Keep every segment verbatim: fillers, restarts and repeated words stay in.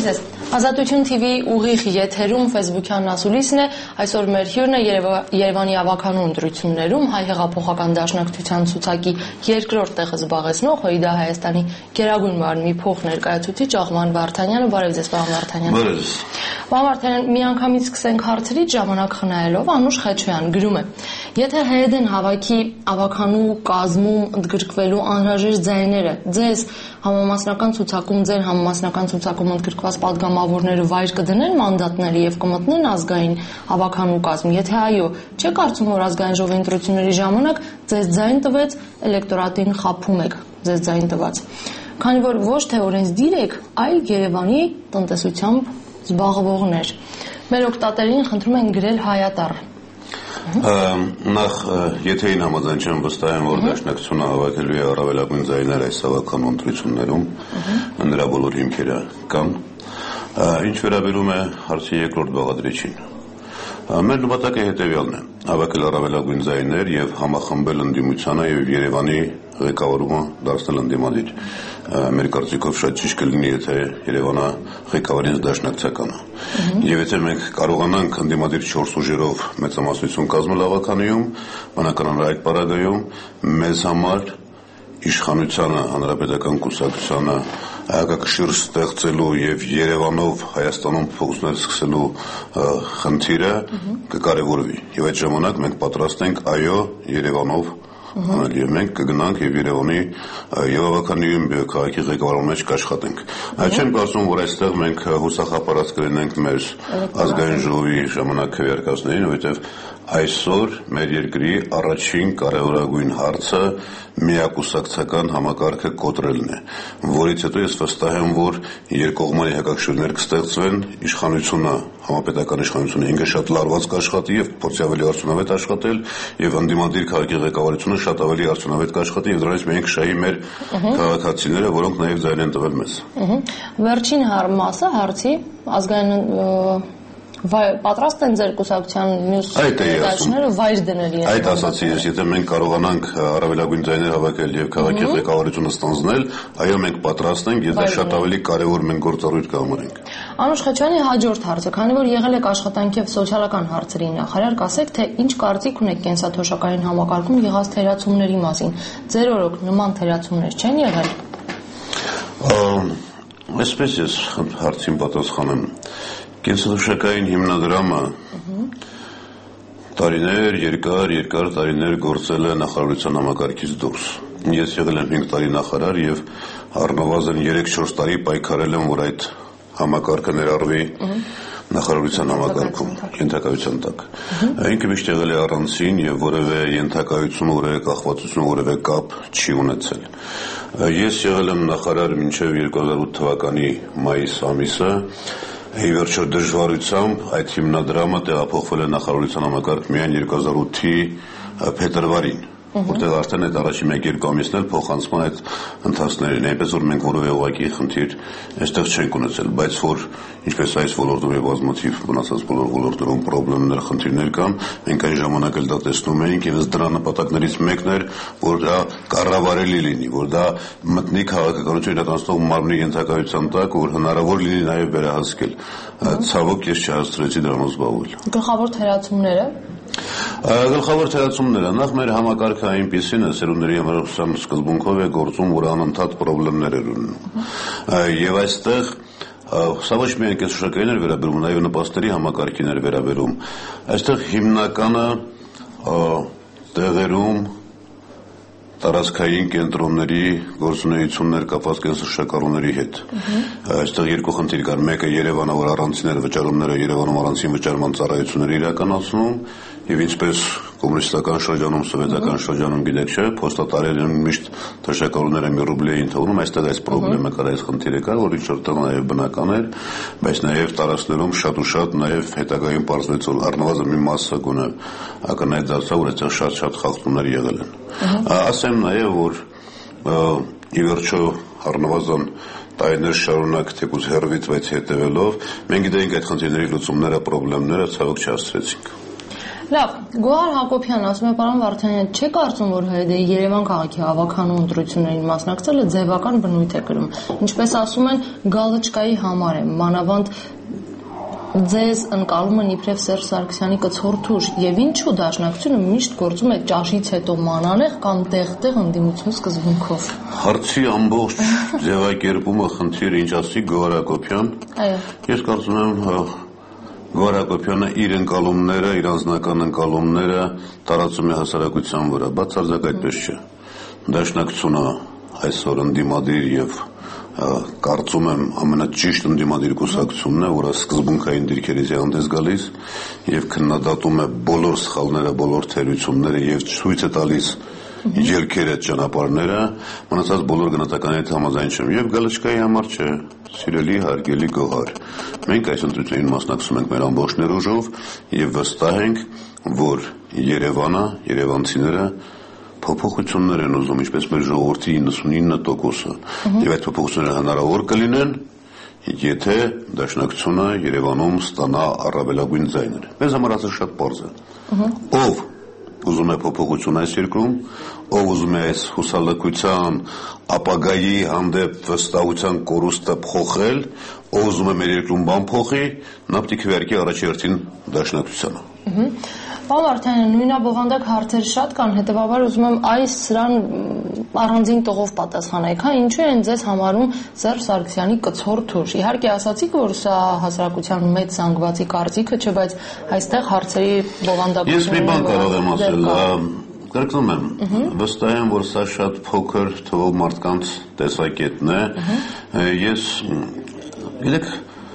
Բարև ձեզ։ Ազատություն T V ուղիղ եթերում Facebook-յան ասուլիսն է, այսօր մեր հյուրն է Երևանի ավականու ընտրություններում հայ հեղափոխական դաշնակցության ցուցակի երկրորդ տեղը զբաղեցնող ՀՅԴ Հայաստանի գերագույն մարմնի փոխներկայացուցիչ Աղվան Վարդանյանը։ Բարև ձեզ, պարոն Վարդանյան։ Բարև։ Պարոն Վարդանյան, միանգամից սկսենք հարցերից, ժամանակ խնայելով, Անուշ Խեչոյան գրում է. Եթե ՀՅԴ-ն հավաքի ավականու կազմում ընդգրկվելու անհրաժեշտ ձայները, ձեզ համամասնական ցուցակում, ձեր համամասնական ցուցակում ընդգրկված պատգամավորները վայր կդնեն մանդատների եւ կմտնեն ազգային ավականու կազմ։ Եթե այո, չէ՞ կարծում, որ ազգային ժողովի ընտրությունների ժամանակ ձեզ ձայն տվեց, էլեկտորատին խաբում եք ձեզ ձայն տված։ Քանի որ ոչ թե օրենսդիր եք, այլ Երևանի տնտեսությամբ զբաղվողներ։ Մեր օգտատերին խնդրում են գրել հայատառ։ Նախ եթեին համաձայն չեմ վստահ եմ, որ դաշնակցությունը հավաքելու է առավելագույն ձայներ այս ավականու ընտրություններում, նրա բոլոր հիմքերը կան։ Ինչ վերաբերում է հարցի երկրորդ բաղադրիչին, մեր նպատակը հետևյալն է՝ հավաքել առավելագույն ձայներ եւ համախմբել ընդդիմությանը եւ Երևանի ղեկավարումը դարձնել ընդդիմադիր։ Մեր կարծիքով շատ ճիշտ կլինի, եթե Երևանը ղեկավարին դաշնակցականը։ Եվ եթե մենք կարողանանք ընդդիմադիր չորս ուժերով մեծամասնություն կազմել ավականիում, բնականաբար այդ պարագայում մեզ համար իշխանությանը, հանրապետական կուսակցությանը հակակշիռ ստեղծելու եւ Երևանով Հայաստանում փոխություններ սկսելու խնդիրը կկարևորվի։ Եվ այդ ժամանակ մենք պատրաստ ենք այո Երևանով անել եւ մենք կգնանք եւ Երևանի եւ ավականիում քաղաքի ղեկավարման մեջ կաշխատենք։ Այդ չեմ կարծում, որ այստեղ մենք հուսախապարած կլինենք մեր ազգային ժողովի ժամանակ քվեարկածներին, որովհետեւ այսօր մեր երկրի առաջին կարևորագույն հարցը միակուսակցական համակարգը կոտրելն է, որից հետո ես վստահ եմ, որ երկկողմանի հակակշիռներ կստեղծվեն, իշխանությունը, համապետական իշխանությունը ինքը շատ լարված կաշխատի եւ փորձի ավելի արդյունավետ աշխատել եւ ընդդիմադիր քաղաքի ղեկավարությունը շատ ավելի արդյունավետ կաշխատի եւ դրանից մենք շահի մեր քաղաքացիները, որոնք նաեւ ձայն են տվել մեզ։ Վերջին հարմասը հարցի ազգային պատրաստ են ձեր կուսակցության մյուս ներկայացուցիչները վայր դնել իրենց։ Այդ ասացի ես, եթե մենք կարողանանք առավելագույն ձայներ հավաքել եւ քաղաքի ղեկավարությունը ստանձնել, այո մենք պատրաստ ենք, եւ դա շատ ավելի կարեւոր մենք գործառույթ կհամարենք։ Անուշ Խեչյանի հաջորդ հարցը, քանի որ եղել եք աշխատանքի եւ սոցիալական հարցերի նախարար, կասեք, թե ինչ կարծիք ունեք կենսաթոշակային համակարգում եղած թերացումների մասին։ Ձեր օրոք նման թերացումներ չեն եղել։ Այսպես ես հարցին պատասխանեմ։ Կենսաթոշակային հիմնադրամը տարիներ, երկար, երկար տարիներ գործել է նախարարության համակարգից դուրս։ Ես եղել եմ հինգ տարի նախարար եւ առնվազն երեք-չորս տարի պայքարել եմ, որ այդ համակարգը ներառվի նախարարության համակարգում, ենթակայության տակ։ Ինքը միշտ եղել է առանցին եւ որևէ ենթակայություն, որևէ կախվածություն, որևէ կապ չի ունեցել։ Ես յեղել եմ նախարար մինչեւ երկու հազար ութ թվականի մայիս ամիսը։ Ի վերջո դժվարությամբ այդ հիմնադրամը տեղափոխվել է նախարարության համակարգ միայն երկու հազար ութի փետրվարին, որտեղ արդեն այդ առաջին մեկ-երկու ամիսն էլ փոխանցման այդ ընթացքներին, այնպես որ մենք որևէ ուղղակի խնդիր այստեղ չենք ունեցել, բայց որ ինչպես այս ոլորտում եւ բազմաթիվ մնացած բոլոր ոլորտներում խնդիրներ, խնդիրներ կան, մենք այն ժամանակ էլ դա տեսնում էինք եւ ըստ դրա նպատակներից մեկն էր, որ դա կառավարելի լինի, որ դա մտնի քաղաքականություն իրականացնող մարմնի ենթակայության տակ, որ հնարավոր լինի նաեւ վերահսկել։ Ցավոք ես չհասցրեցի դրանով զբաղվել։ Գլխավոր թերացումները Գլխավոր թերացումները նախ մեր համակարգը այնպիսին է, սերունդների համակարգության սկզբունքով է գործում, որ անընդհատ խնդիրներ էր ունենում։ Եվ այստեղ սա ոչ միայն կենսաշրջանային էր վերաբերում, նաև նպաստերի համակարգին էր վերաբերում։ Այստեղ հիմնականը տեղերում տարածքային կենտրոնների գործունեություններ կապված կենսաշրջանների հետ։ Այստեղ երկու խնդիր կար, մեկը Երևանը, որ առանցիները վճարումները Երևանում առանցին վճարման ծառայությունները իրականացնում, եւ ինչպես կոմունիստական շրջանում, սովետական շրջանում գիտեք, չէ, փոստատարերն միշտ թշակառուները մի ռուբլի էին թողնում, այստեղ այս խնդիրը կար, այս խնդիրը կար, որ ինչ որտեղ նաեւ բնական էր, բայց նաեւ տարածքներում շատ ու շատ նաեւ հետագայում պարզվեց, որ առնվազն մի մասը գոնե ակնհայտ դարձավ, որ այդտեղ շատ-շատ խախտումներ եղել են։ Ասեմ նաեւ, որ ի վերջո առնվազն տարիներ շարունակ թեկուզ հեռվից, բայց հետևելով մենք գիտենք այդ խնդիրների լուծումները, խնդիրները ցավոք չհասցրեցինք։ Լավ, Գոհար Հակոբյան ասում է պարոն Վարդանյան, չէ՞ կարծում, որ ՀՅԴ-ի Երևան քաղաքի հավաքանու ընտրություններին մասնակցելը ձևական բնույթ է կրում։ Ինչպես ասում են, գալչկայի համար է, մանավանդ ձեզ ընկալում են իբրև Սերժ Սարգսյանի կցորդուշ, եւ ինչու դաշնակցությունը միշտ գործում է ճաշից հետո մանանեղ կամ տեղ-տեղ ընդդիմություն սկզբունքով։ Հարցի ամբողջ ձևակերպումը խնդիր ինչ ասի Գոհար Հակոբյան։ Այո։ Ես կարծում եմ Գոհար Հակոբյանը իր ընկալումները, իր անձնական ընկալումները տարածում է հասարակության վրա, բացարձակ այդպես չէ։ Դաշնակցությունը այսօր ընդդիմադիր եւ կարծում եմ ամենաճիշտ ընդդիմադիր կուսակցությունն է, որը սկզբունքային դիրքերից է հանդես գալիս եւ քննադատում է բոլոր սխալները, բոլոր թերությունները եւ ցույց է տալիս ելքերը ճանապարհները, մնացած բոլոր գնահատականների հետ համաձայն չեմ եւ գալչկայի համար չէ, սիրելի հարգելի Գոհար։ Մենք այս ընտրություններին մասնակցում ենք մեր ամբողջ ներուժով եւ վստահ ենք, որ Երևանը, երևանցիները փոփոխություններ են ուզում, ինչպես մեր ժողովրդի իննսունինը տոկոսը, եւ այդ փոփոխությունները հնարավոր կլինեն, եթե դաշնակցությունը Երևանում ստանա առավելագույն ձայներ։ Մեզ համար ասած շատ պարզ է։ Ով ուզում է փոփոխություն այս երկրում, ով ուզում է այս հուսալքության, ապագայի հանդեպ վստահության կորուստը փոխել, ով ուզում է մեր երկրում բան փոխի, նա պետք է քվեարկի առաջի հերթին դաշնակցությանը։ Պարոն Վարդանյան, նույնաբովանդակ հարցեր շատ կան, հետևաբար ուզում եմ այս սրան առանձին տողով պատասխանեք, հա, ինչու են ձեզ համարում Սերժ Սարգսյանի կցորդուշ։ Իհարկե ասացիք, որ սա հասարակության մեծ զանգվածի կարծիքը չէ, բայց այստեղ հարցերի բովանդակությունն Ես մի բան կարող եմ ասել, կրկնում եմ, վստահ եմ, որ սա շատ փոքր թվով մարդկանց տեսակետն է։ Ես, գիտեք,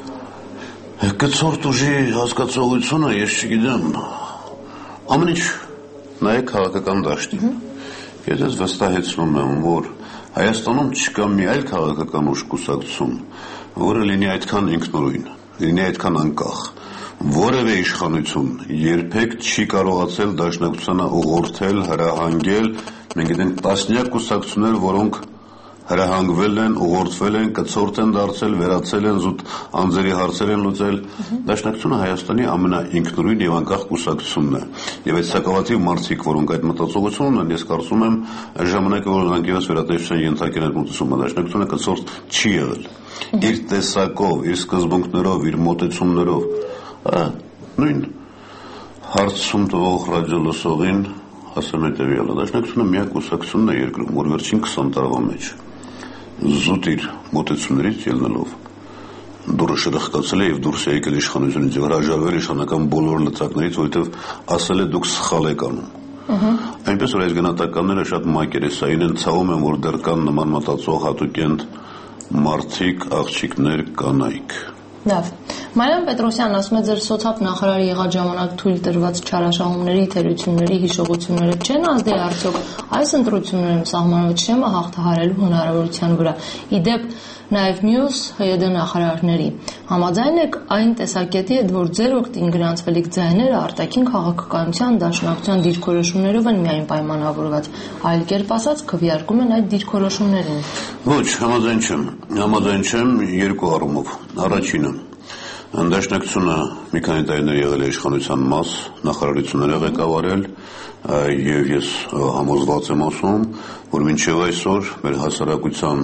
կցորդուշի հասկացողությունը, ես չգիտեմ, ամեն ինչ նայեք քաղաքական դաշտին։ Ես ես վստահեցնում եմ, որ Հայաստանում չկա մի այլ քաղաքական ուժ կուսակցություն, որը լինի այդքան ինքնուրույն, լինի այդքան անկախ, որևէ իշխանություն երբեք չի կարողացել դաշնակցությանը ուղղորդել, հրահանգել, մենք գիտենք տասնյակ կուսակցություններ, որոնք հրահանգվել են, ուղղորդվել են, կցորդ են դարձել, վերացել են, զուտ անձերի հարցեր են լուծել։ Դաշնակցությունը Հայաստանի ամենաինքնուրույն եւ անկախ կուսակցությունն է։ Եվ այդ սակավաթիվ մարդիկ, որոնք այդ մտածողությունն են, ես կարծում եմ, ժամանակը որ նրանք եւս վերատեսության ենթարկեն այդ մտածումը, դաշնակցությունը կցորդ չի եղել։ Իր տեսակով, իր սկզբունքներով, իր մոտեցումներով, նույն հարցում տվող ռադիո լսողին ասեմ հետևյալը, դաշնակցությունը միակ կուսակցությունն է երկրում, որ վերջին քսան տարվա մեջ զուտ իր մոտեցումներից ելնելով դուրը շրխկացել է եւ դուրս է եկել իշխանությունից եւ հրաժարվել իշխանական բոլոր լծակներից, որովհետեւ ասել է դուք սխալ եք անում։ Այնպես որ այս գնահատականները շատ մակերեսային են, ցավում եմ, որ դեռ կան նման մտածող հատուկենտ մարդիկ, աղջիկներ, կանայք։ Լավ։ Մարիամ Պետրոսյանն ասում է, ձեր սոցիալ նախարարի եղած ժամանակ թույլ տրված չարաշահումների, թերությունների հիշողությունները չեն ազդի արդյոք այս ընտրություններում սահմանված շեմը հաղթահարելու հնարավորության վրա։ Իդեպ նաև մյուս ՀՅԴ նախարարների համաձայն եք այն տեսակետի հետ, որ ձեր օգտին գրանցվելիք ձայները արտաքին քաղաքականության դաշնակցության դիրքորոշումներով են միայն պայմանավորված, այլ կերպ ասած քվեարկում են այդ դիրքորոշումներին։ Ոչ, համաձայն չեմ, համաձայն չեմ երկու առումով։ Առաջինը Դաշնակցությունը մի քանի տարիներ եղել է իշխանության մաս, նախարարություններ է ղեկավարել եւ ես համոզված եմ ասում, որ մինչեւ այսօր մեր հասարակության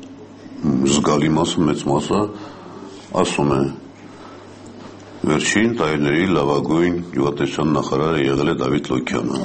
զգալի մասը, մեծ մասը ասում է վերջին տարիների լավագույն գյուղատնտեսության նախարարը եղել է Դավիթ Լոկյանը։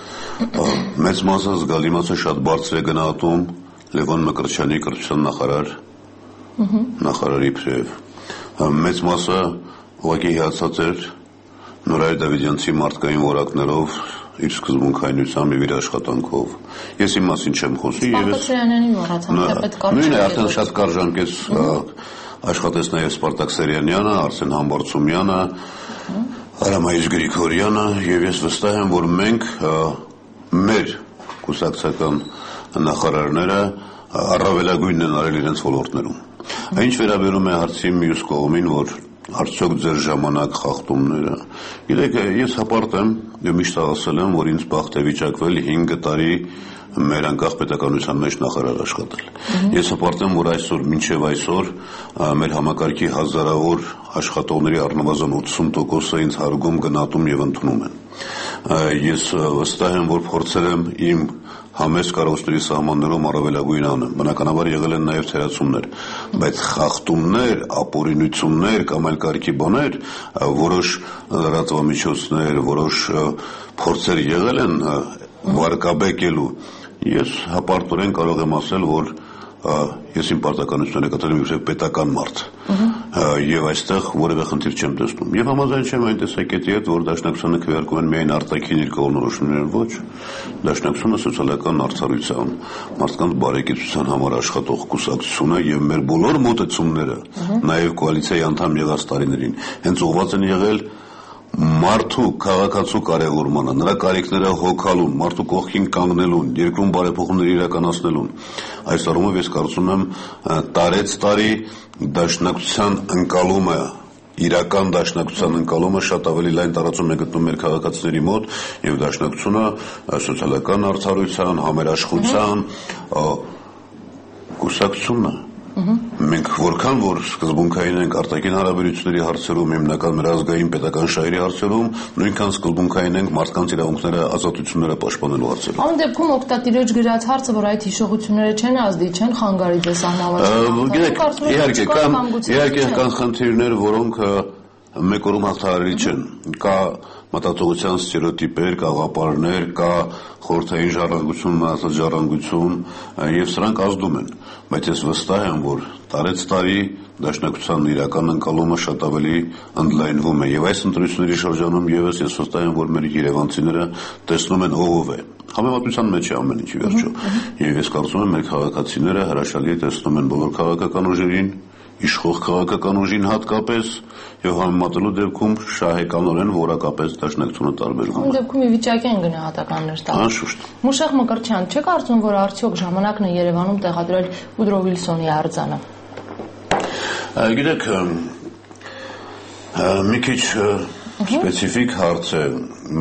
Մեծ մասը, զգալի մասը շատ բարձր է գնահատում Լևոն Մկրտչյանի կրթության նախարար, նախարարի իբրև մեծ մասը ուղղակի հիացած էր Նորայր Դավիթյանցի մարդկային որակներով, իր սկզբունքայնությամբ եւ իր աշխատանքով։ Ես իմ մասին չեմ խոսի եւ ես նույնն է, արդեն շատ կարճ ժամկետ աշխատեց նաեւ Սպարտակ Սերյանյանը, Արսեն Համբարձումյանը, Արամայիս Գրիգորյանը եւ ես վստահ եմ, որ մենք մեր կուսակցական նախարարները առավելագույնն են արել իրենց ոլորտներում։ Ինչ վերաբերում է հարցի մյուս կողմին, որ արդյոք ձեր ժամանակ խախտումները, գիտեք, ես հպարտ եմ եւ միշտ ասել եմ, որ ինձ բախտ է վիճակվել հինգ տարի մեր անկախ պետականության մեջ նախարար աշխատել։ Ես հպարտեմ, որ այսօր, մինչև այսօր մեր համակարգի հազարավոր աշխատողների առնվազն ութսուն տոկոսը ինձ հարգում, գնահատում եւ ընդունում են։ Ես վստահ եմ, որ փորձել եմ իմ համեստ կարողությունների սահմաններում առավելագույն անեմ։ Բնականաբար եղել են նաև թերացումներ, բայց խախտումներ, ապօրինություններ կամ այլ կարգի բաներ, որոշ լրատվամիջոցներ, որոշ փորձեր եղել են վարկաբեկելու։ Ես հպարտորեն կարող եմ ասել, որ ես իմ պարտականությունները կատարում եմ պետական մարդ եւ այստեղ որևէ խնդիր չեմ տեսնում եւ համաձայն չեմ այն տեսակետի հետ, որ դաշնակցությունը քվեարկում են միայն արտաքին իր կողմնորոշումներով, ոչ, դաշնակցությունը սոցիալական արդարության, մարդկանց բարեկեցության համար աշխատող կուսակցություն է եւ մեր բոլոր մոտեցումները նաեւ կոալիցիայի անդամ եղած տարիներին հենց ուղղված են եղել մարդու քաղաքացու կարևորմանը, նրա կարիքները հոգալուն, մարդու կողքին կանգնելուն, երկրում բարեփոխումներ իրականացնելուն։ Այս առումով ես կարծում եմ տարեց տարի դաշնակցության ընկալումը, իրական դաշնակցության ընկալումը շատ ավելի լայն տարածում է գտնում մեր քաղաքացիների մոտ եւ դաշնակցությունը սոցիալական արդարության, համերաշխության կուսակցությունն է։ Մենք որքան որ սկզբունքային ենք արտաքին հարաբերությունների հարցերում, հիմնական մեր ազգային պետական շահերի հարցերում, նույնքան սկզբունքային ենք մարդկանց իրավունքները, ազատությունները պաշտպանելու հարցերում։ Այն դեպքում օգտատիրոջ գրած հարցը, որ այդ հիշողությունները չեն ազդի, չեն խանգարի ձեզ անհավատ։ Իհարկե, կան իհարկե կան խնդիրներ, որոնք մեկ օրում հաղթահարելի չեն։ Կա մտածողության ստերեոտիպեր, կաղապարներ, կա խորհրդային ժառանգություն, մնացած ժառանգություն եւ սրանք ազդում են, բայց ես վստահ եմ, որ տարեց տարի դաշնակցության իրական ընկալումը շատ ավելի ընդլայնվում է եւ այս ընտրությունների շրջանում եւս ես վստահ եմ, որ մեր երևանցիները տեսնում են ով է։ Համեմատության մեջ է ամեն ինչ վերջո եւ ես կարծում եմ մեր քաղաքացիները հրաշալի տեսնում են բոլոր քաղաքական ուժերին, իշխող քաղաքական ուժին հատկապես եւ համեմատելու դեպքում շահեկանորեն որակապես դաշնակցությունը տարբերվում է։ Այդ դեպքում ի վիճակի են գնահատականներ տալ։ Անշուշտ։ Մուշեղ Մկրտչյան, չեք կարծում, որ արդյոք ժամանակն է Երևանում տեղադրել Ուդրո Վիլսոնի արձանը։ Գիտեք, մի քիչ սպეციფიկ հարց է։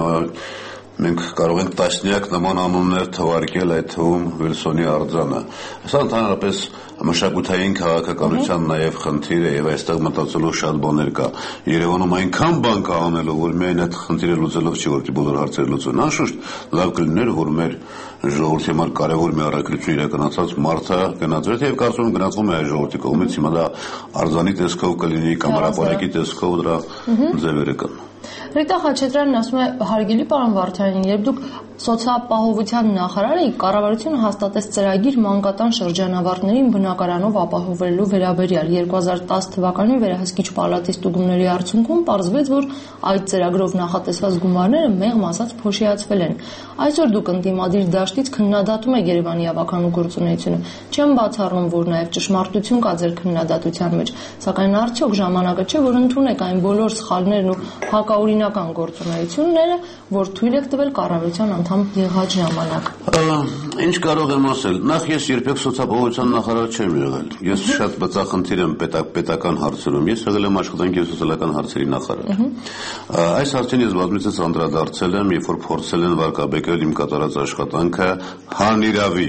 Մենք կարող ենք տասնյակ նման անուններ թվարկել, այդ թվում Վիլսոնի արձանը։ Սա ընդհանրապես մշակութային քաղաքականության նաև խնդիր է եւ այստեղ մտածելու շատ բաներ կա։ Երևանում այնքան բան կա անելու, որ միայն այդ խնդիրը լուծելով չի որ բոլոր հարցերը լուծեն։ Անշուշտ լավ կլիներ, որ մեր ժողովրդի համար կարևոր մի առաքելություն իրականացած մարդը գնացվեց եւ կարծում եմ գնացվում է այս ժողովրդի կողմից։ Հիմա դա արձանի տեսքով կլինի կամ հրապարակի տեսքով դրա ձևերը կան։ Ռիտա Խաչատրյանն ասում է, հարգելի պարոն Վարդանյան, երբ դուք սոցիալապահովության նախարար էիք, կառավարությունը հաստատեց ծրագիր մանկատան շրջանավարտներին բնակարանով ապահովելու վերաբերյալ։ երկու հազար տասը թվականին վերահսկիչ պալատի ստուգումների արդյունքում պարզվեց, որ այդ ծրագրով նախատեսված գումարները մեղմ ասած փոշիացվել են։ Այսօր դուք ընդդիմադիր դաշտից քննադատում եք Երևանի ավականու գործունեությունը։ Չեմ բացառում, որ նաև ճշմարտություն կա ձեր քննադատության մեջ, սակայն արդյոք ժամանակը չէ, որ ընդունեք այն բոլոր սխալներն ու հակաօրինական գործունեությունները, որ թույլ եք տվել կառավարության անդամ եղած ժամանակ։ Ինչ կարող եմ ասել։ Նախ ես երբեք սոցիալապահովության նախարար չեմ եղել։ Ես շատ բծախնդիր եմ պետական հարցերում։ Ես եղել եմ աշխատանքի և սոցիալական հարցերի նախարար։ Այս հարցին ես բազմիցս անդրադարձել եմ, երբ որ փորձել են վարկաբեկել իմ կատարած աշխատանքը հանիրավի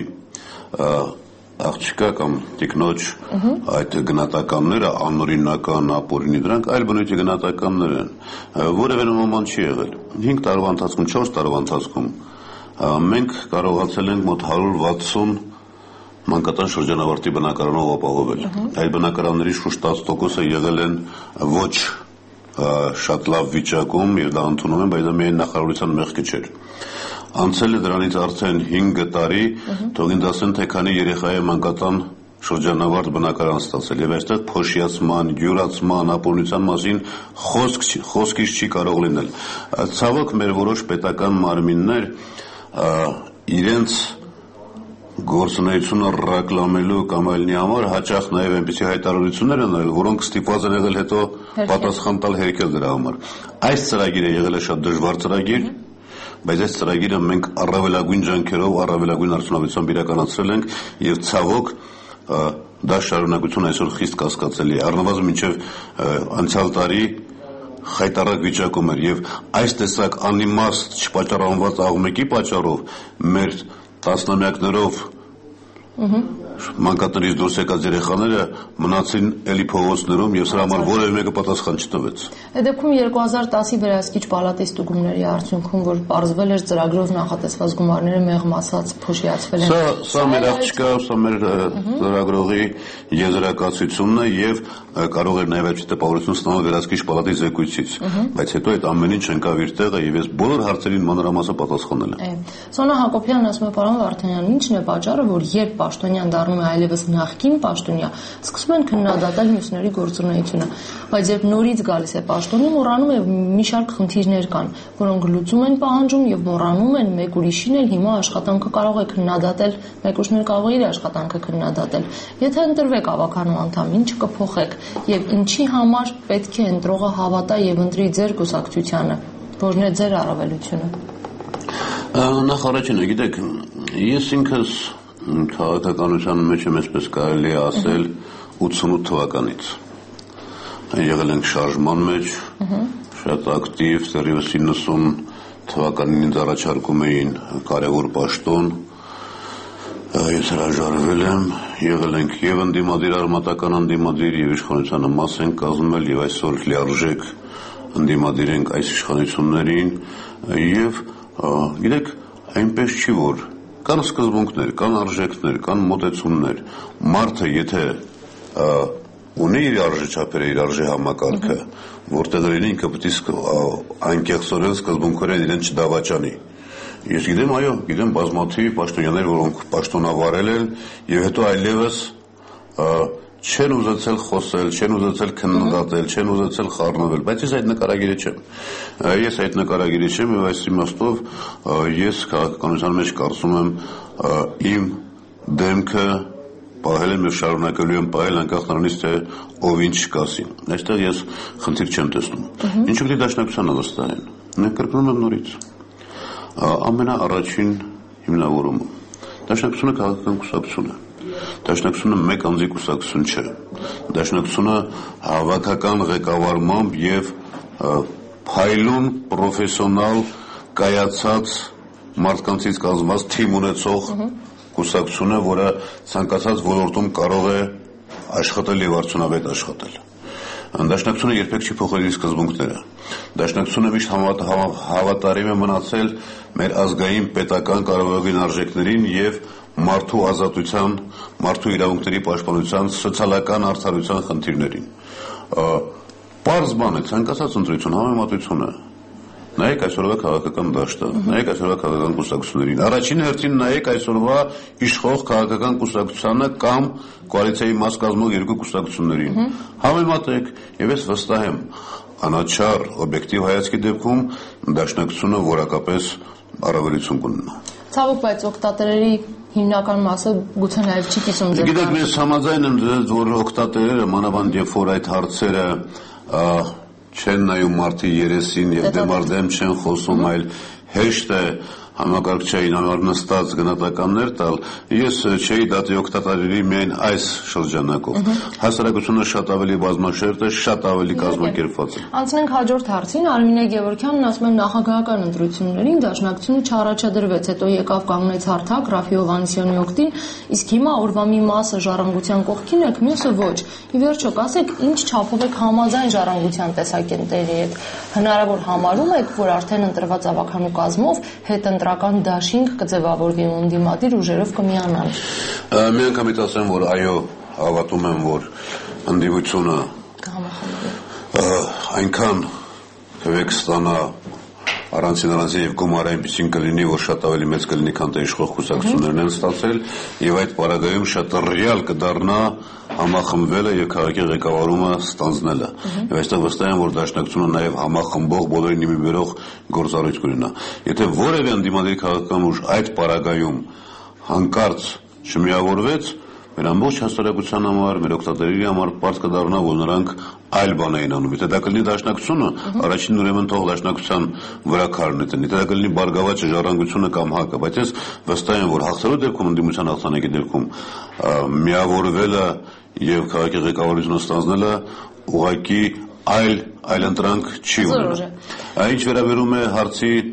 աղջիկա կամ տիկնոջ այդ գնահատականները անօրինական, ապօրինի, դրանք այլ բնույթի գնահատականներ են, որևէ նման չի եղել։ հինգ տարվա ընթացքում, չորս տարվա ընթացքում մենք կարողացել ենք մոտ հարյուր վաթսուն մանկատան շրջանավարտի բնակարանով ապահովել։ Այդ բնակարանների շուրջ տասը տոկոսը եղել են ոչ շատ լավ վիճակում եւ դա ընդունում են, բայց դա միայն նախարարության մեղքը չէր։ Անցել է դրանից արդեն հինգ տարի, թող ինձ ասեն, թե քանի երեխա է մանկատան շրջանավարտ բնակարան ստացել եւ այստեղ փոշիացման, յուրացման, ապօրինության մասին խոսք խոսքից չի կարող լինել։ Ցավոք մեր որոշ պետական մարմիններ իրենց գործունեությունը ռեկլամելու կամ այլնի համար հաճախ նաև այնպիսի հայտարարություններ են արել, որոնք ստիպված են եղել հետո պատասխան տալ հերքել դրա համար։ Այս ծրագիրը եղել է շատ դժվար ծրագիր, բայց այս ծրագիրը մենք առավելագույն ջանքերով, առավելագույն արդյունավետությամբ իրականացրել ենք եւ ցավոք դա շարունակություն այսօր խիստ կասկածելի է։ Առնվազն մինչեւ անցյալ տարի խայտարակ վիճակում էր եւ այս տեսակ անիմաստ չպատճառաբանված աղմեկի պատճառով մեր տասնամյակներով մանկատրից դուրս եկած երեխաները մնացին էլի փողոցներում եւ սրա համար որևէ մեկը պատասխան չտվեց։ Այդ դեպքում երկու հազար տասի վերահսկիչ պալատի ստուգումների արդյունքում, որ պարզվել էր ծրագրով նախատեսված գումարները մեղմ ասած փոշիացվել են։ Սա սա մեր աղջկա, սա մեր ծրագրողի եզրակացությունն է եւ կարող էր նաեւ այդ տպավորություն ստանալ վերահսկիչ պալատի զեկույցից, բայց հետո այդ ամեն ինչ ընկավ իր տեղը եւ ես բոլոր հարցերին մանրամասը պատասխանել եմ։ Սոնա Հակոբյանն ասում է, պարոն Վարդանյան, ի՞նչն է պատճառը, որ երբ պաշտոնյան դառնում է այլևս նախկին պաշտոնյա, սկսում են քննադատել մյուսների գործունեությունը, բայց երբ նորից գալիս է պաշտոնը, մոռանում է մի շարք խնդիրներ կան, որոնք լուծում են պահանջում եւ մոռանում են մեկ ուրիշին էլ հիմա աշխատանքը կարող է քննադատել, մեկ ուրիշն կարող է իր աշխատանքը քննադատել։ Եթե ընտրվեք ավականու անդամ, ինչ կփոխեք եւ ինչի համար պետք է ընտրողը հավատա եւ ընտրի ձեր կուսակցությանը, որն է ձեր առավելությունը։ Նախ առաջինը, գիտեք, ես ինքս քաղաքականության մեջ եմ, այսպես կարելի է ասել, ութսունութ թվականից։ Եղել ենք շարժման մեջ, շատ ակտիվ, դեռևս իննսուն թվականին ինձ առաջարկում էին կարևոր պաշտոն, ես հրաժարվել եմ, եղել ենք եւ ընդդիմադիր արմատական ընդդիմադիր եւ իշխանությանը մաս ենք կազմել եւ այսօր լիարժեք ընդդիմադիր ենք այս իշխանություններին եւ գիտեք, այնպես չի որ կան սկզբունքներ, կան արժեքներ, կան մոտեցումներ։ Մարդը եթե ունի իր արժեչափերը, իր արժե համակարգը, որտեղ լինի ինքը պետք է անկեղծորեն սկզբունքորեն իրեն չդավաճանի։ Ես գիտեմ, այո, գիտեմ բազմաթիվ պաշտոնյաներ, որոնք պաշտոնավարել են եւ հետո այլևս չեն ուզեցել խոսել, չեն ուզեցել քննադատել, չեն ուզեցել խառնվել, բայց ես այդ նկարագիրը չեմ։ Ես այդ նկարագիրը չեմ եւ այս իմաստով ես քաղաքականության մեջ կարծում եմ իմ դեմքը պահել եմ եւ շարունակելու եմ պահել անկախ նրանից թե ով ինչ կասի։ Այստեղ ես խնդիր չեմ տեսնում։ Ինչու՞ պետք է դաշնակցությանը վստահեն։ Մենք կրկնում եմ նորից։ Ամենաառաջին հիմնավորումը դաշնակցությունը քաղաքական կուսակցություն է։ Դաշնակցությունը մեկ անձի կուսակցություն չէ։ Դաշնակցությունը հավաքական ղեկավարմամբ եւ փայլուն պրոֆեսիոնալ կայացած մարդկանցից կազմված թիմ ունեցող կուսակցություն է, որը ցանկացած ոլորտում կարող է աշխատել եւ արդյունավետ աշխատել։ Դաշնակցությունը երբեք չի փոխել իր սկզբունքները։ Դաշնակցությունը միշտ հավատարիմ է մնացել մեր ազգային պետական կարևորագույն արժեքներին եւ մարդու ազատության, մարդու իրավունքների պաշտպանության, սոցիալական արդարության խնդիրներին։ Պարզ բան է, ցանկացած ընտրություն համեմատություն է։ Նայեք այսօրվա քաղաքական դաշտը, նայեք այսօրվա քաղաքական կուսակցություններին։ Առաջին հերթին նայեք այսօրվա իշխող քաղաքական կուսակցությանը կամ կոալիցիայի մաս կազմող երկու կուսակցություններին։ Համեմատեք, եւ ես վստահ եմ, անաչառ օբյեկտիվ հայացքի դեպքում դաշնակցությունը որակապես առավելություն կունենա։ Ցավոք, բայց օգտատերերի հիմնական մասը գուցե նաև չի կիսում ձեր։ Գիտեք, ես համաձայն եմ ձեզ, որ օգտատերերը մանավանդ երբ որ այդ հարցերը չեն նայում մարդի երեսին եւ դեմարդեմ չեն խոսում, այլ հեշտ է համակարգչային համար նստած գնահատականներ տալ, ես չէի դատի օգտատերերի միայն այս շրջանակով։ Հասարակությունը շատ ավելի բազմաշերտ է, շատ ավելի կազմակերպված է։ Անցնենք հաջորդ հարցին, Արմինե Գևորգյանն ասում է նախագահական ընտրություններին դաշնակցությունը չառաջադրվեց, հետո եկավ կանգնեց հարթակ Ռաֆի Հովհաննիսյանի օգտին, իսկ հիմա օրվա մի մասը ժառանգության կողքին եք, մյուսը ոչ։ Ի վերջո, ասեք, ինչ չափով եք համաձայն ժառանգության տեսակետների հետ։ Հնարավոր համարում եք, որ արդեն ընտրված ավականու կազմով հետ ընտրական դաշինք կձևավորվի ու ընդդիմադիր ուժերով կմիանան։ Մի անգամից ասեմ, որ այո, հավատում եմ, որ ընդդիմությունը այնքան հվեք ստանա առանցին առանցին եւ գումարը այնպեսին կլինի, որ շատ ավելի մեծ կլինի, քան թե իշխող կուսակցություններն են ստացել, եւ այդ պարագայում շատ ռեալ կդառնա համախմբվելը եւ քաղաքի ղեկավարումը ստանձնելը։ Եվ այստեղ վստահ եմ, որ դաշնակցությունը նաեւ համախմբող բոլորին մի բերող գործառույթ կունենա։ Եթե որևէ ընդդիմադիր քաղաքական ուժ այդ պարագայում հանկարծ չմիավորվեց, մեր ամբողջ հասարակության համար, մեր օգտատերերի համար պարզ կդառնա, որ նրանք այլ բան էին անում։ Եթե դա կլինի դաշնակցությունը, առաջին ուրեմն թող դաշնակցության վրա քարն տնի, եթե դա կլինի Բարգավաճը, Ժառանգությունը կամ ՀԱԿ-ը, բայց ես վստահ եմ, որ հաղթելու դեպքում, ընդդիմության հաղթանակի դեպքում միավորվելը եւ քաղաքի ղեկավարությունը ստանձնելը ուղղակի այլ այլընտրանք չի ունենա։ Ինչ վերաբերում է հարցի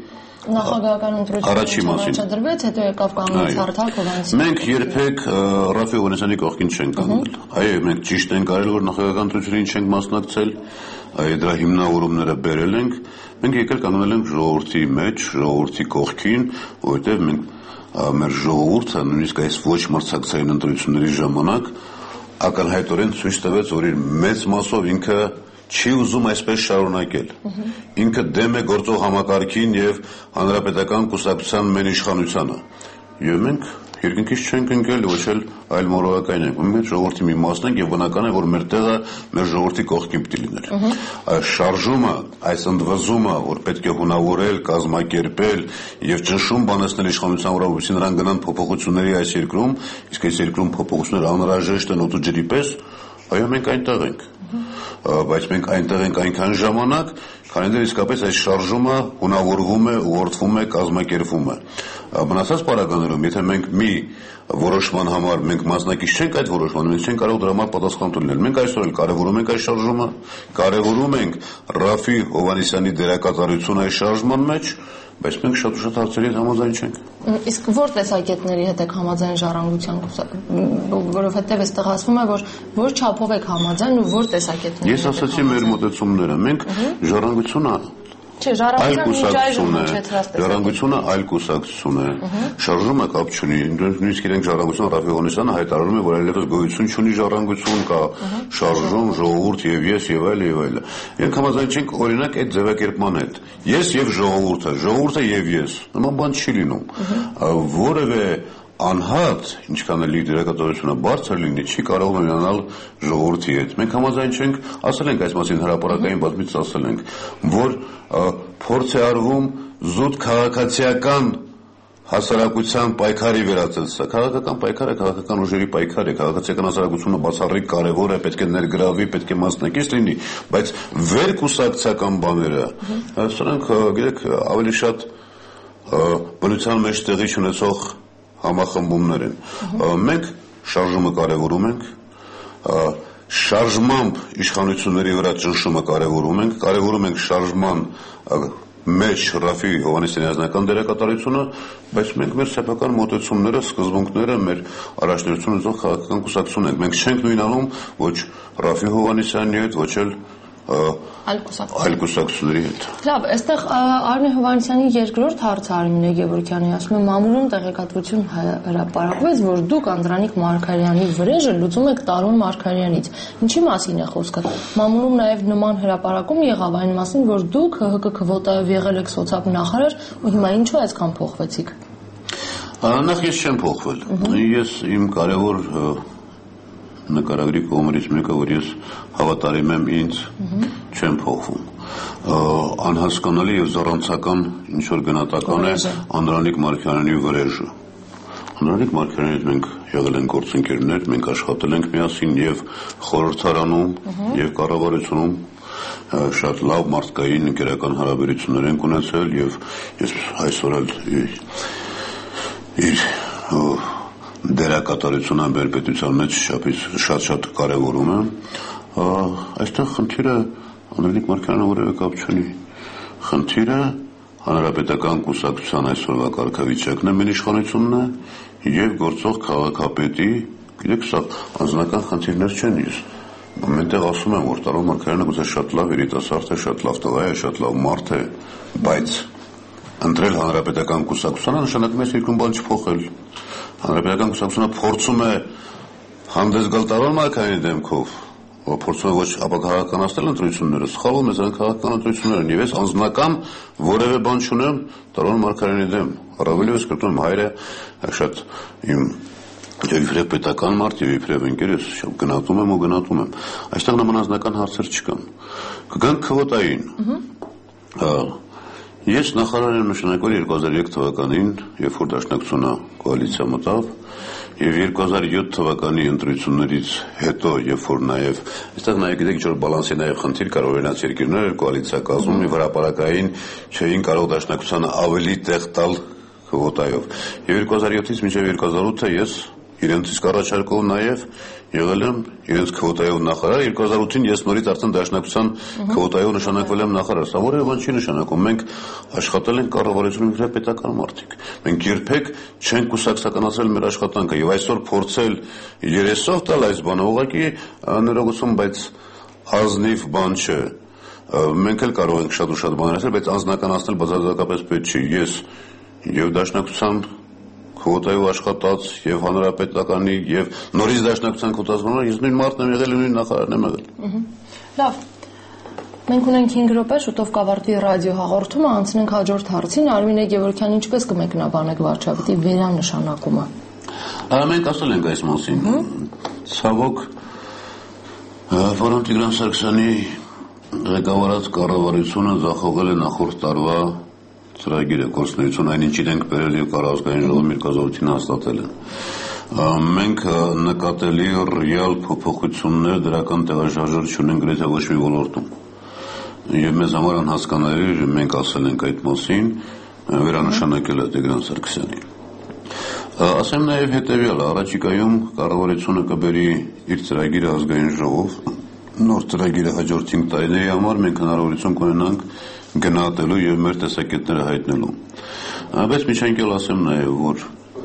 նախագահական ընտրությունները չդրվեց, հետո եկավ կանգնած հարթակ Հովհաննիսյանը։ Մենք երբեք Ռաֆի Հովհաննիսյանի կողքին չենք կանգնել։ Այո, մենք ճիշտ ենք արել, որ նախագահական ընտրություններին չենք մասնակցել, դրա հիմնավորումները բերել ենք, մենք եկել կանգնել ենք ժողովրդի մեջ, ժողովրդի կողքին, որովհետև մենք մեր ժողովուրդը նույնիսկ այս ոչ մրցակցային ընտրությունների ժամանակ ակնհայտորեն ցույց տվեց, որ իր մեծ մասով ինքը չի ուզում այսպես շարունակել։ Ինքը դեմ է գործող համակարգին եւ հանրապետական կուսակցության մեն իշխանությանը։ Եվ մենք երկնքից չենք ընկել, ոչ էլ այլ մոլորակային ենք։ Մենք ժողովրդի մի մասն ենք եւ բնական է, որ մեր տեղը մեր ժողովրդի կողքին պիտի լիներ։ Այս շարժումը, այս ընդվզումը, որ պետք է հունավորել, կազմակերպել եւ ճնշում բանացնել իշխանության վրա, որովհետեւ նրանք գնան փոփոխությունների այս երկրում, իսկ այս երկրում փոփոխությունները անհրաժեշտ են օդու ջրի պես, այո մենք այնտեղ ենք։ Բայց մենք այնտեղ ենք այնքան ժամանակ, քանի դեռ իսկապես այս շարժումը հունավորվում է, ուղղորդվում է, կազմակերպվում է։ Մնացած պարագաներում, եթե մենք մի որոշման համար մենք մասնակից չենք այդ որոշմանը, մենք չենք կարող դրա համար պատասխան լինել։ Մենք այսօր էլ կարևորում ենք այս շարժումը, կարևորում ենք Ռաֆի Հովհաննիսյանի դերակատարությունը այս շարժման մեջ, բայց մենք շատ ու շատ հարցերի հետ համաձայն չենք։ Իսկ որ տեսակետների հետ եք համաձայն ժառանգության, որովհետև այստեղ ասվում է, որ որ չափով եք համաձայն ու որ տեսակետների։ Ես ասացի մեր մոտեցումները, մենք ժառանգությունը Չէ, ժառանգությունը ժառանգությունը այլ կուսակցություն է։ Շարժումը կապ չունի։ Նույնիսկ իրենք ժառանգությունը Ռաֆի Հովհաննիսյանը հայտարարում է, որ այլևս գոյություն չունի ժառանգություն, կա շարժում, ժողովուրդ եւ ես եւ այլ եւ այլ։ Մենք համաձայն չենք օրինակ այդ ձևակերպման հետ։ Ես եւ ժողովուրդը, ժողովուրդը եւ ես։ Նման բան չի լինում։ Որևէ անհատ, ինչքան էլ իր դերակատարությունը բարձր լինի, չի կարող միանալ ժողովրդի հետ։ Մենք համաձայն չենք, ասել ենք այս մասին հրապարակային բազմից ասել ենք, որ փորձ է արվում զուտ քաղաքացիական հասարակության պայքարի վերածել սա։ Քաղաքական պայքարը քաղաքական ուժերի պայքար է, քաղաքացիական հասարակությունը բացառիկ կարևոր է, պետք է ներգրավի, պետք է մասնակից լինի, բայց վերկուսակցական բաները, սրանք, գիտեք, ավելի շատ բնության մեջ տեղի չունեցող համախմբումներ են։ Մենք շարժումը կարևորում ենք, շարժմամբ իշխանությունների վրա ճնշումը կարևորում ենք, կարևորում ենք շարժման մեջ Ռաֆի Հովհաննիսյանի անձնական դերակատարությունը, բայց մենք մեր սեփական մոտեցումները, սկզբունքները, մեր առաջնորդությունը ձող քաղաքական կուսակցություն ենք։ Մենք չենք նույնանում ոչ Ռաֆի Հովհաննիսյանի հետ, ոչ էլ այլ կուսակցությունների հետ։ Լավ, այստեղ Արմեն Հովհաննիսյանի երկրորդ հարցը Արմինե Գևորգյանի ասում է մամուլում տեղեկատվություն հրապարակվեց, որ դուք Անդրանիկ Մարգարյանի վրեժը լուծում եք Տարոն Մարգարյանից։ Ինչի մասին է խոսքը։ Մամուլում նաև նման հրապարակում եղավ այն մասին, որ դուք ՀՀԿ քվոտայով եղել եք սոցիալ նախարար ու հիմա ինչու այսքան փոխվեցիք։ Նախ ես չեմ փոխվել։ Ես իմ կարևոր նկարագրի կողմերից մեկը, որ ես հավատարիմ եմ ինձ, չեմ փոխվում։ Անհասկանալի եւ զառանցական ինչ որ գնահատական է Անդրանիկ Մարգարյանի վրեժը։ Անդրանիկ Մարգարյանի հետ մենք եղել ենք գործընկերներ, մենք աշխատել ենք միասին եւ խորհրդարանում եւ կառավարությունում շատ լավ մարդկային ընկերական հարաբերություններ ենք ունեցել եւ ես այսօր էլ իր դերակատարությունը մեր պետության մեջ շատ-շատ կարևորում է։ Այստեղ խնդիրը Անդրանիկ Մարգարյանը որևէ կապ չունի։ Խնդիրը հանրապետական կուսակցության այսօրվա կարգավիճակն է, մեր իշխանությունն է եւ գործող քաղաքապետի, գիտեք, սա անձնական խնդիրներ չեն ես։ Մենտեղ ասում եմ, որ Տարոն Մարգարյանը գուցե շատ լավ երիտասարդ է, շատ լավ տղա է, շատ լավ մարդ է, բայց ընտրել հանրապետական կուսակցությանը նշանակում է երկրում բան չփոխել։ Հանրապետական կուսակցությունը փորձում է հանդես գալ Տարոն Մարգարյանի դեմքով, փորձում է ոչ ապաքաղաքականացնել ընտրությունները, սխալվում է զան քաղաքական ընտրություններն եւ ես անձնական որևէ բան չունեմ Տարոն Մարգարյանի դեմ։ Առավելևս կրկնում հայրը շատ իմ իբրև պետական մարդ եւ իբրև ընկեր ես գնահատում եմ ու գնահատում եմ։ Այստեղ նման անձնական հարցեր չկան։ Կգանք քվոտային։ Ես նախարար եմ նշանակվել երկու հազար երեք թվականին, երբ որ Դաշնակցությունը կոալիցիա մտավ, եւ երկու հազար յոթ թվականի ընտրություններից հետո, երբ որ նաեւ այստեղ նաեւ գիտեք ինչ որ բալանսի նաեւ խնդիր կար, օրինակ երկիրներ կոալիցիա կազմում եւ հրապարակային չէին կարող Դաշնակցությանը ավելի տեղ տալ քվոտայով։ Եվ երկու հազար յոթից մինչեւ երկու հազար ութը ես իրենց իսկ առաջարկով նաև եղել եմ իրենց քվոտայով նախարար, երկու հազար ութին ես նորից արդեն դաշնակցության քվոտայով նշանակվել եմ նախարար, սա որևէ բան չի նշանակում, մենք աշխատել ենք կառավարությունում վրա պետական մարդիկ, մենք երբեք չենք կուսակցականացրել մեր աշխատանքը եւ այսօր փորձել երեսով տալ այս բանը ուղղակի ներողություն, բայց ազնիվ բան չէ, մենք էլ կարող ենք շատ ու շատ բաներ ասել, բայց անձնականացնել բացարձակապես պետք չի, ես եւ դաշնակցության քվոտայով աշխատած եւ հանրապետականի եւ նորից դաշնակցության քվոտացման ես նույն մարդն եմ եղել, նույն նախարարն եմ եղել։ Լավ։ Մենք ունենք հինգ րոպե, շուտով կավարտվի ռադիո հաղորդումը, անցնենք հաջորդ հարցին։ Արմինե Գևորգյան, ինչպես կմեկնաբանեք վարչապետի վերանշանակումը։ Մենք ասել ենք այս մասին։ Ցավոք, Ֆորում Տիգրան Սարգսյանի ղեկավարած կառավարությունը ձախողել է նախորդ տարվա ծրագիրը, գործունեություն այն ինչին ենք բերել եւ կառավարական ժողովի միրգազորությունը հաստատել են։ Մենք նկատելի ռեալ փոփոխություններ դրական տեղաշարժեր չունենք գրեթե ոչ մի ոլորտում։ Եվ մեզ համար անհասկանալի մենք ասել ենք այդ մասին, վերանշանակել է Տիգրան Սարգսյանին։ Ասեմ նաև հետևյալը, առաջիկայում կառավարությունը կբերի իր ծրագիրը ազգային ժողով, նոր ծրագիրը հաջորդ հինգ տարիների համար մենք հնարավորություն կունենանք գնահատելու եւ մեր տեսակետները հայտնելու։ Բայց միջանկյալ ասեմ նաև, որ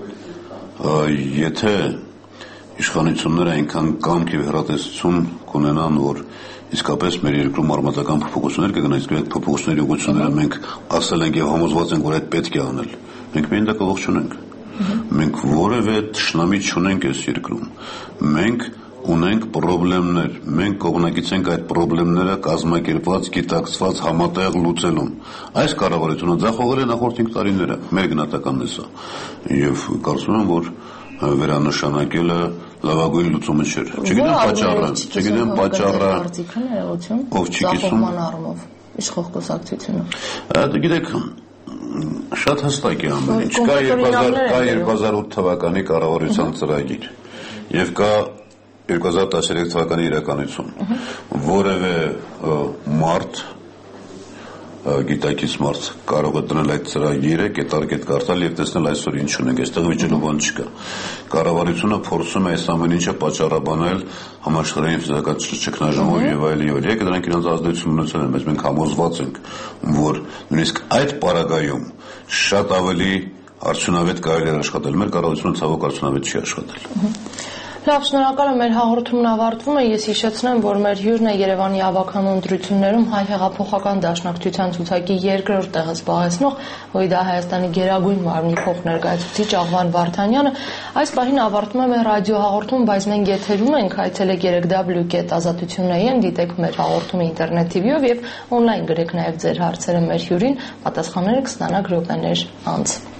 եթե իշխանությունները այնքան կամք եւ հեռատեսություն կունենան, որ իսկապես մեր երկրում արմատական փոփոխություններ կգնան, իսկ այդ փոփոխությունների ուղղությունները մենք ասել ենք եւ համոզված ենք, որ այդ պետք է անել։ Մենք միայն դա կողջունենք։ Մենք որևէ թշնամի չունենք այս երկրում։ Մենք ունենք խնդիրներ, մենք կողմնակից ենք այդ խնդիրները կազմակերպված, գիտակցված, համատեղ լուծելուն։ Այս կառավարությունը ձախողել է նախորդ հինգ տարիները, մեր գնահատականն է սա։ Եվ կարծում եմ, որ վերանշանակելը լավագույն լուծումը չէր։ Չգիտեմ պատճառը, չգիտեմ պատճառը, ով չի կիսում իշխող կուսակցությունը։ Գիտեք, շատ հստակ է ամեն ինչ։ Կա երկու հազար ութ թվականի կառավարության ծրագիր եւ կա երկու հազար տասներեք թվականի իրականություն, որևէ մարդ, գիտակից մարդ կարող է դնել այդ ծրագիրը, կետարկետ կարդալ եւ տեսնել այսօր ինչ ունենք, այստեղ վիճելու բան չկա։ Կառավարությունը փորձում է այս ամեն ինչը պատճառաբանել համաշխարհային ֆիզիկական ճգնաժամով եւ այլ եւ այլ։ Եկեք դրանք իրենց ազդեցություն ունեցել են, բայց մենք համոզված ենք, որ նույնիսկ այդ պարագայում շատ ավելի արդյունավետ կարելի է աշխատել։ Մեր կառավարությունը ցավոք արդյունավետ չի աշխատել։ Լավ, շնորհակալ եմ, մեր հաղորդումն ավարտվում է, ես հիշեցնեմ, որ մեր հյուրն է Երևանի ավագանու ընտրություններում հայ հեղափոխական դաշնակցության ցուցակի երկրորդ տեղը զբաղեցնող ՈՒԻԴԱ Հայաստանի գերագույն մարմնի փոխներկայացուցիչ Աղվան Վարդանյանը։ Այս պահին ավարտում է մեր ռադիո հաղորդումը, բայց մենք եթերում ենք, այցելեք երեք w կետ ազատություն կետ am, դիտեք մեր հաղորդումը ինտերնետ թիվիով եւ օնլայն գրեք նաեւ ձեր հարցերը մեր հյուրին, պատասխանները կստանաք րոպեներ անց։